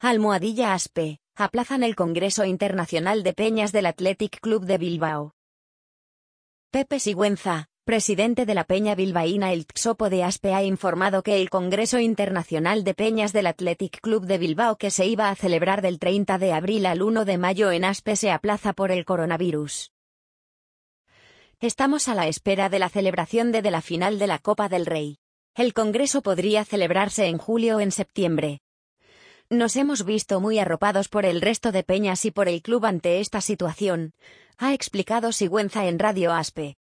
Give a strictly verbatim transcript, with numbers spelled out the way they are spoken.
Almohadilla Aspe, aplazan el Congreso Internacional de Peñas del Athletic Club de Bilbao. Pepe Sigüenza, presidente de la Peña Bilbaína El Txopo de Aspe, ha informado que el Congreso Internacional de Peñas del Athletic Club de Bilbao, que se iba a celebrar del treinta de abril al uno de mayo en Aspe, se aplaza por el coronavirus. Estamos a la espera de la celebración de, de la final de la Copa del Rey. El Congreso podría celebrarse en julio o en septiembre. Nos hemos visto muy arropados por el resto de peñas y por el club ante esta situación, ha explicado Sigüenza en Radio Aspe.